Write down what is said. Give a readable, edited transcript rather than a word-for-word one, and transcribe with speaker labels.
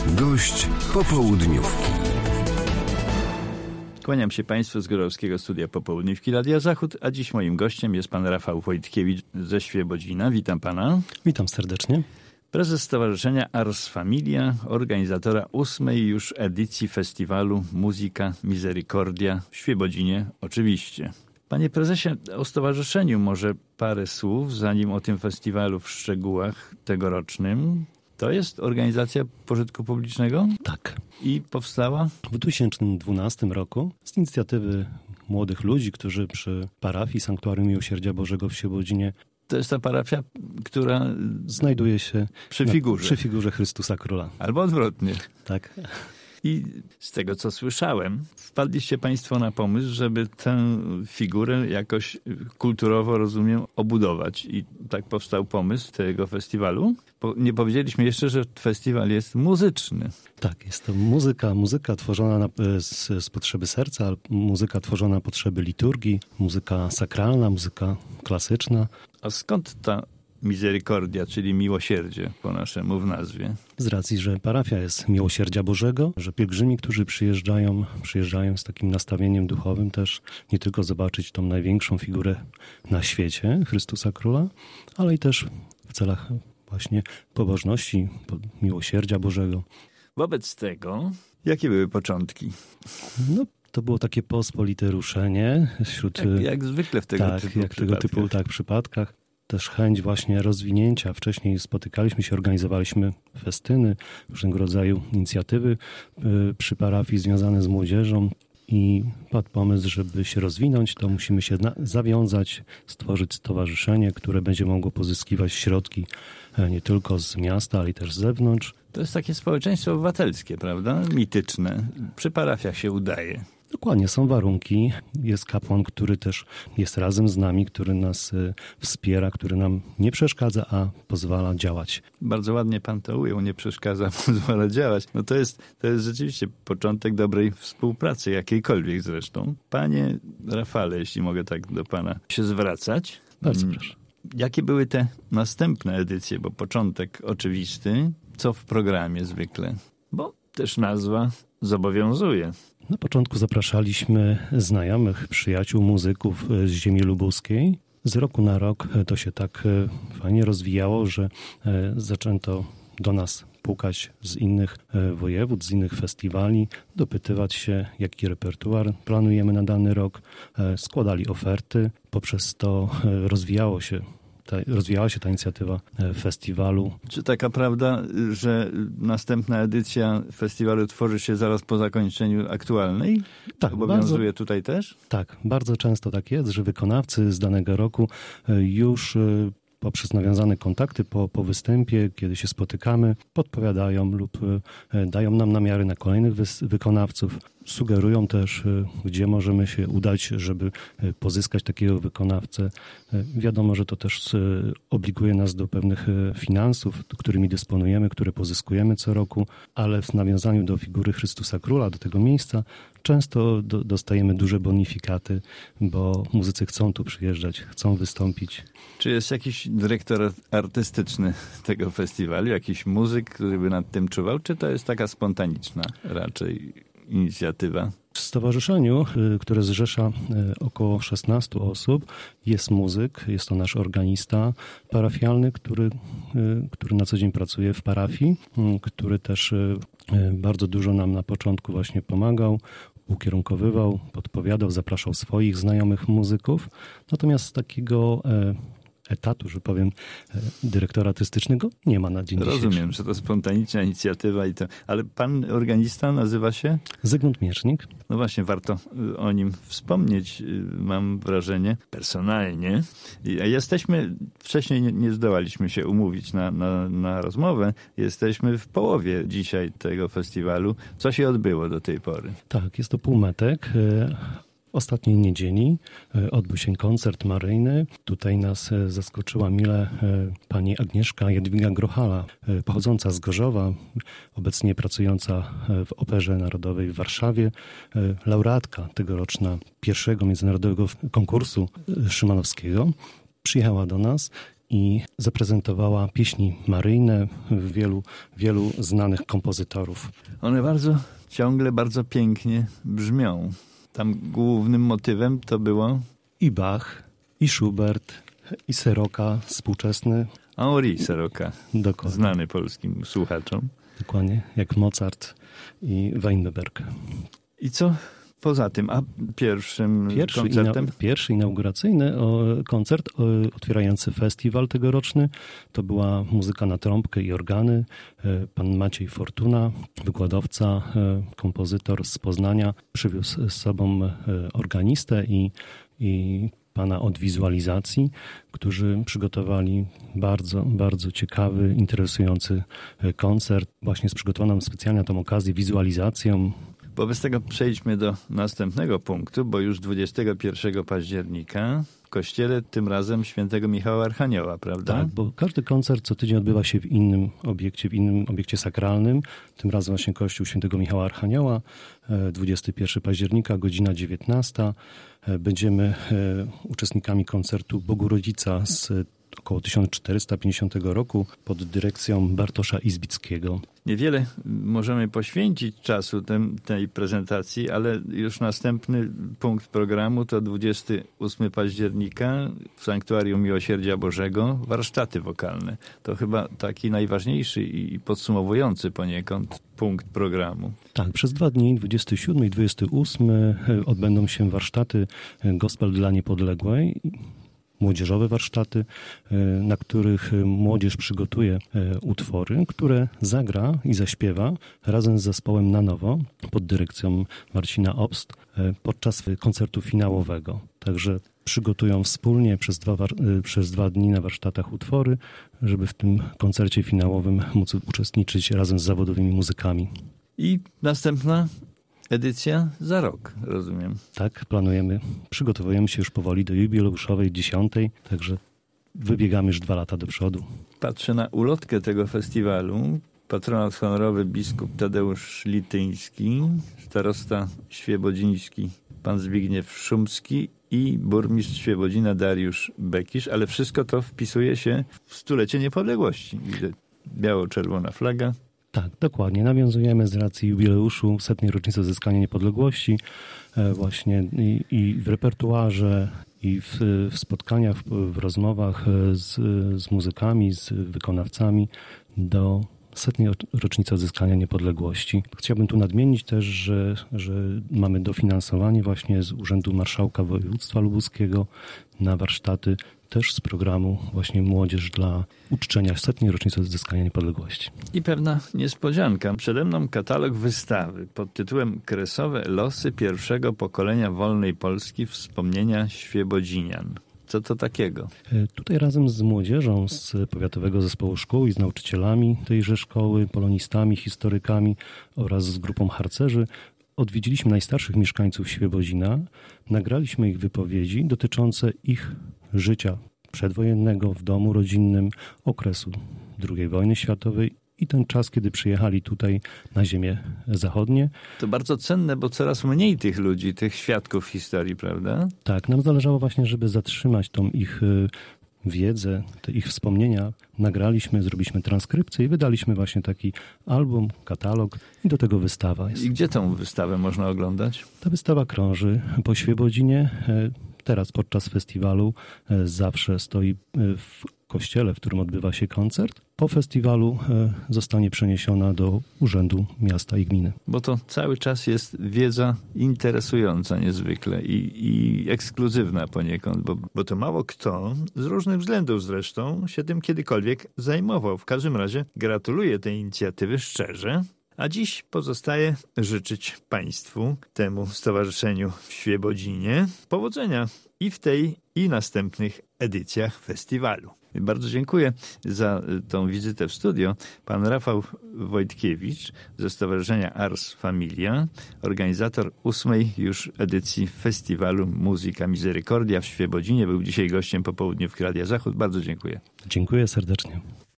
Speaker 1: Gość popołudniówki.
Speaker 2: Kłaniam się Państwu z Gorowskiego Studia Popołudniówki Radia Zachód, a dziś moim gościem jest pan Rafał Wojtkiewicz ze Świebodzina. Witam pana.
Speaker 3: Witam serdecznie.
Speaker 2: Prezes Stowarzyszenia Ars Familia, organizatora 8. już edycji festiwalu Muzyka Misericordia w Świebodzinie oczywiście. Panie prezesie, o stowarzyszeniu może parę słów, zanim o tym festiwalu w szczegółach tegorocznym. To jest organizacja pożytku publicznego?
Speaker 3: Tak.
Speaker 2: I powstała?
Speaker 3: W 2012 roku z inicjatywy młodych ludzi, którzy przy parafii Sanktuarium Miłosierdzia Bożego w Świebodzinie.
Speaker 2: To jest ta parafia, która
Speaker 3: znajduje się przy figurze Chrystusa Króla.
Speaker 2: Albo odwrotnie.
Speaker 3: Tak.
Speaker 2: I z tego, co słyszałem, wpadliście Państwo na pomysł, żeby tę figurę jakoś kulturowo, rozumiem, obudować. I tak powstał pomysł tego festiwalu. Nie powiedzieliśmy jeszcze, że festiwal jest muzyczny.
Speaker 3: Tak, jest to muzyka tworzona z potrzeby serca, muzyka tworzona na potrzeby liturgii, muzyka sakralna, muzyka klasyczna.
Speaker 2: A skąd ta Misericordia, czyli miłosierdzie po naszemu w nazwie?
Speaker 3: Z racji, że parafia jest Miłosierdzia Bożego, że pielgrzymi, którzy przyjeżdżają z takim nastawieniem duchowym też nie tylko zobaczyć tą największą figurę na świecie, Chrystusa Króla, ale i też w celach właśnie pobożności, miłosierdzia Bożego.
Speaker 2: Wobec tego, jakie były początki?
Speaker 3: To było takie pospolite ruszenie wśród...
Speaker 2: Jak zwykle w tego typu
Speaker 3: przypadkach. Też chęć właśnie rozwinięcia. Wcześniej spotykaliśmy się, organizowaliśmy festyny, różnego rodzaju inicjatywy przy parafii związane z młodzieżą i padł pomysł, żeby się rozwinąć, to musimy się zawiązać, stworzyć stowarzyszenie, które będzie mogło pozyskiwać środki nie tylko z miasta, ale i też z zewnątrz.
Speaker 2: To jest takie społeczeństwo obywatelskie, prawda? Mityczne. Przy parafiach się udaje.
Speaker 3: Dokładnie, są warunki. Jest kapłan, który też jest razem z nami, który nas wspiera, który nam nie przeszkadza, a pozwala działać.
Speaker 2: Bardzo ładnie pan to ujął, nie przeszkadza, pozwala działać. No to jest rzeczywiście początek dobrej współpracy, jakiejkolwiek zresztą. Panie Rafale, jeśli mogę tak do pana się zwracać.
Speaker 3: Bardzo proszę.
Speaker 2: Jakie były te następne edycje? Bo początek oczywisty, co w programie zwykle? Bo też nazwa zobowiązuje.
Speaker 3: Na początku zapraszaliśmy znajomych, przyjaciół, muzyków z ziemi lubuskiej. Z roku na rok to się tak fajnie rozwijało, że zaczęto do nas pukać z innych województw, z innych festiwali, dopytywać się, jaki repertuar planujemy na dany rok. Składali oferty. Poprzez to rozwijała się ta inicjatywa festiwalu.
Speaker 2: Czy taka prawda, że następna edycja festiwalu tworzy się zaraz po zakończeniu aktualnej?
Speaker 3: Tak.
Speaker 2: Obowiązuje tutaj też?
Speaker 3: Tak, bardzo często tak jest, że wykonawcy z danego roku już poprzez nawiązane kontakty po występie, kiedy się spotykamy, podpowiadają lub dają nam namiary na kolejnych wykonawców. Sugerują też, gdzie możemy się udać, żeby pozyskać takiego wykonawcę. Wiadomo, że to też obliguje nas do pewnych finansów, którymi dysponujemy, które pozyskujemy co roku, ale w nawiązaniu do figury Chrystusa Króla, do tego miejsca, często dostajemy duże bonifikaty, bo muzycy chcą tu przyjeżdżać, chcą wystąpić.
Speaker 2: Czy jest jakiś dyrektor artystyczny tego festiwalu, jakiś muzyk, który by nad tym czuwał, czy to jest taka spontaniczna raczej inicjatywa?
Speaker 3: W stowarzyszeniu, które zrzesza około 16 osób, jest muzyk, jest to nasz organista parafialny, który na co dzień pracuje w parafii, który też bardzo dużo nam na początku właśnie pomagał, ukierunkowywał, podpowiadał, zapraszał swoich znajomych muzyków. Natomiast takiego etatu, że powiem, dyrektora artystycznego nie ma na dzień dzisiejszy.
Speaker 2: Rozumiem, że to spontaniczna inicjatywa i to. Ale pan organista nazywa się?
Speaker 3: Zygmunt Miecznik.
Speaker 2: No właśnie, warto o nim wspomnieć, mam wrażenie, personalnie. Jesteśmy, wcześniej nie zdołaliśmy się umówić na rozmowę. Jesteśmy w połowie dzisiaj tego festiwalu. Co się odbyło do tej pory?
Speaker 3: Tak, jest to półmetek. Ostatniej niedzieli odbył się koncert maryjny. Tutaj nas zaskoczyła mile pani Agnieszka Jadwiga Grochala, pochodząca z Gorzowa, obecnie pracująca w Operze Narodowej w Warszawie, laureatka tegoroczna pierwszego międzynarodowego konkursu szymanowskiego. Przyjechała do nas i zaprezentowała pieśni maryjne wielu znanych kompozytorów.
Speaker 2: One ciągle bardzo pięknie brzmią. Tam głównym motywem to było
Speaker 3: I Bach, i Schubert, i Seroka współczesny.
Speaker 2: Henri Seroka,
Speaker 3: Dokładnie.
Speaker 2: znany polskim słuchaczom.
Speaker 3: Dokładnie, jak Mozart i Weinberg.
Speaker 2: I co poza tym? A pierwszym koncertem?
Speaker 3: Pierwszy inauguracyjny koncert otwierający festiwal tegoroczny to była muzyka na trąbkę i organy. Pan Maciej Fortuna, wykładowca, kompozytor z Poznania, przywiózł z sobą organistę i pana od wizualizacji, którzy przygotowali bardzo, bardzo ciekawy, interesujący koncert, właśnie z przygotowaną specjalnie na tę okazję wizualizacją.
Speaker 2: Wobec tego przejdźmy do następnego punktu, bo już 21 października w kościele, tym razem świętego Michała Archanioła, prawda?
Speaker 3: Tak, bo każdy koncert co tydzień odbywa się w innym obiekcie sakralnym. Tym razem właśnie kościół świętego Michała Archanioła, 21 października, godzina 19. Będziemy uczestnikami koncertu Bogu Rodzica z około 1450 roku pod dyrekcją Bartosza Izbickiego.
Speaker 2: Niewiele możemy poświęcić czasu tej prezentacji, ale już następny punkt programu to 28 października w Sanktuarium Miłosierdzia Bożego warsztaty wokalne. To chyba taki najważniejszy i podsumowujący poniekąd punkt programu.
Speaker 3: Tak, przez 2 dni, 27 i 28 odbędą się warsztaty Gospel dla Niepodległej. Młodzieżowe warsztaty, na których młodzież przygotuje utwory, które zagra i zaśpiewa razem z zespołem na nowo pod dyrekcją Marcina Obst podczas koncertu finałowego. Także przygotują wspólnie przez 2 dni na warsztatach utwory, żeby w tym koncercie finałowym móc uczestniczyć razem z zawodowymi muzykami.
Speaker 2: I następna edycja za rok, rozumiem.
Speaker 3: Tak, planujemy. Przygotowujemy się już powoli do jubileuszowej 10., także wybiegamy już 2 lata do przodu.
Speaker 2: Patrzę na ulotkę tego festiwalu. Patronat honorowy biskup Tadeusz Lityński, starosta świebodziński pan Zbigniew Szumski i burmistrz Świebodzina Dariusz Bekisz, ale wszystko to wpisuje się w 100-lecie niepodległości. Biało-czerwona flaga.
Speaker 3: Tak, dokładnie. Nawiązujemy z racji jubileuszu 100. rocznicy odzyskania niepodległości właśnie i w repertuarze, i w spotkaniach, w rozmowach z muzykami, z wykonawcami do 100. rocznicy odzyskania niepodległości. Chciałbym tu nadmienić też, że mamy dofinansowanie właśnie z Urzędu Marszałka Województwa Lubuskiego na warsztaty też z programu właśnie Młodzież dla uczczenia 100. rocznicy odzyskania niepodległości. I
Speaker 2: pewna niespodzianka. Przede mną katalog wystawy pod tytułem Kresowe losy pierwszego pokolenia wolnej Polski, wspomnienia świebodzinian. Co to takiego?
Speaker 3: Tutaj razem z młodzieżą z Powiatowego Zespołu Szkół i z nauczycielami tejże szkoły, polonistami, historykami oraz z grupą harcerzy odwiedziliśmy najstarszych mieszkańców Świebodzina, nagraliśmy ich wypowiedzi dotyczące ich życia przedwojennego w domu rodzinnym, okresu II wojny światowej i ten czas, kiedy przyjechali tutaj na ziemię zachodnie.
Speaker 2: To bardzo cenne, bo coraz mniej tych ludzi, tych świadków historii, prawda?
Speaker 3: Tak, nam zależało właśnie, żeby zatrzymać tą ich wiedzę, te ich wspomnienia. Nagraliśmy, zrobiliśmy transkrypcję i wydaliśmy właśnie taki album, katalog i do tego wystawa jest.
Speaker 2: I gdzie tą wystawę można oglądać?
Speaker 3: Ta wystawa krąży po Świebodzinie. Teraz podczas festiwalu zawsze stoi w kościele, w którym odbywa się koncert. Po festiwalu zostanie przeniesiona do Urzędu Miasta i Gminy.
Speaker 2: Bo to cały czas jest wiedza interesująca niezwykle i ekskluzywna poniekąd, bo to mało kto, z różnych względów zresztą, się tym kiedykolwiek zajmował. W każdym razie gratuluję tej inicjatywy szczerze. A dziś pozostaje życzyć Państwu, temu stowarzyszeniu w Świebodzinie, powodzenia i w tej, i następnych edycjach festiwalu. Bardzo dziękuję za tą wizytę w studio. Pan Rafał Wojtkiewicz ze Stowarzyszenia Ars Familia, organizator 8. już edycji festiwalu Muzyka Misericordia w Świebodzinie, był dzisiaj gościem popołudniówki Radia Zachód. Bardzo dziękuję.
Speaker 3: Dziękuję serdecznie.